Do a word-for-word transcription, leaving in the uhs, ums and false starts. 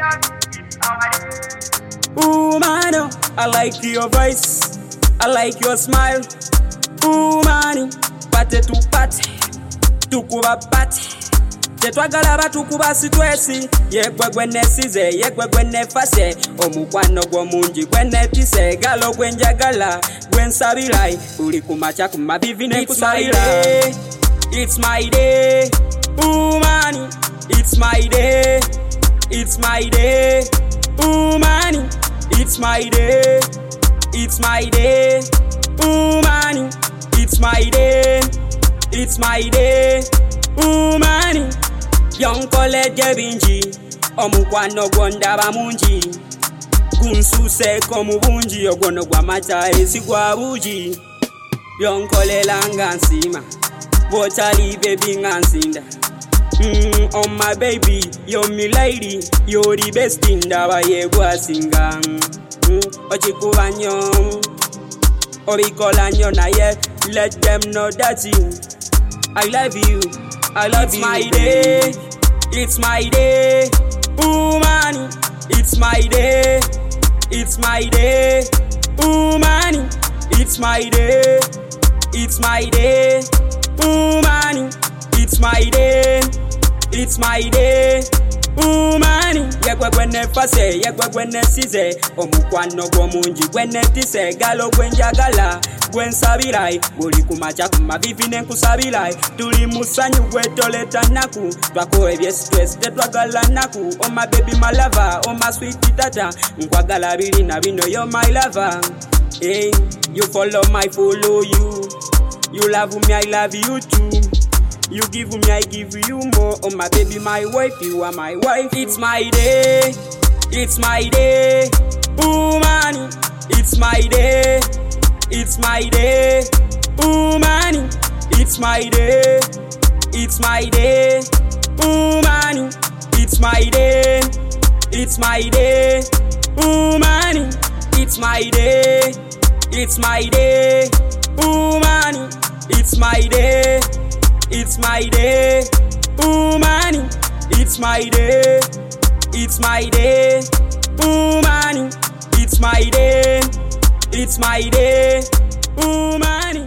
Ooh, man, I like your voice, I like your smile. Ooh, man, pate tu pate, tukuba pate. Tetwagala batukuba sitwesi, yegwe gwene size, yegwe gwene fase. Omukwano gwo mungi gwene tise, galo gwenjagala, gwensabirai. Uli kumacha kumabivi ne kusabira. It's my day, ooh man, it's my day, it's my day, ooh man, it's my day, it's my day, ooh man, it's my day, it's my day, ooh man. Young college binji, omukwano gwondaba mungi, gunsuse komu bungi, ogwono gwa macha esi gwa buji. Young college langa nsima, Botali baby ngansinda. Mm, oh my baby, you're me lady, you're the best in the way gwa singa. Mm, ochikubanyo, obikolanyo na ye, let them know that you, I love you, I love you. It's my day, it's my day, ooh man, it's my day, it's my day, ooh man, it's my day, it's my day. Ooh man, it's my day, it's my day. Ooh man, yegwe gwene fase, yegwe gwene size. Omukwano gwo mungi gwene tise, galo gwenjagala, gwensabirai. Buli kumacha kumabivi ne nkusabirai. Tuli musanyu gwetoleta naku, twakore bye stress tetwagala naku. Oh my baby my lover, oh my sweet tata, nkwagala bili na bino you're my lover. Hey, you follow my follow you. You love me, I love you too. You give me, I give you more. Oh my baby, my wife, you are my wife. It's my day, it's my day. Ooh man, it's my day, it's my day. Ooh man, it's my day, it's my day. Ooh man, it's my day, it's my day. Ooh man, it's my day, it's my day. Ooh man, it's my day, it's my day. Ooh man, it's my day, it's my day. Ooh man, it's my day, it's my day. Ooh man.